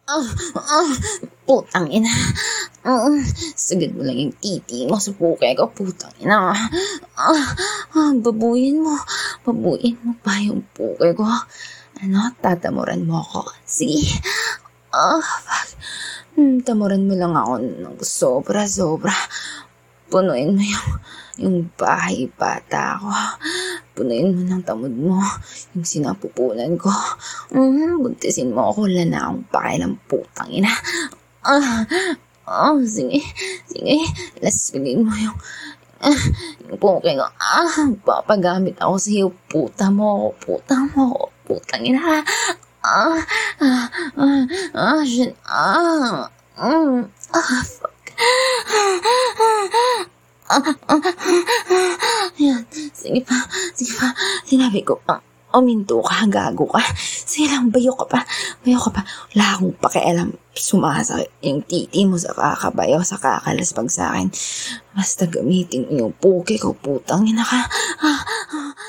Ah, putang ina. Sagad mo lang yung titi mo sa puke ko, putang ina. Babuyin mo pa yung puke ko. Ano, tatamuran mo ako? Sige. Fuck. Tamuran mo lang ako ng sobra. Punuin mo yung bahay bata ko. Punuin mo ng tamod mo yung sinapupunan ko. Buntisin mo ako, wala na akong pakialam, putang ina. Sige. Lasbigin mo yung puke ko. Papagamit ako sa iyo, putang ina. Shit. Fuck. Yan. Sige pa. Sinabi ko pang uminto ka, gago ka. Sige lang, bayo ka pa. Wala akong pakialam. Sumasakit yung titi mo sa kakabayo, sa kakalaspag sa akin. Basta gamitin yung puke ko, putang ina ka.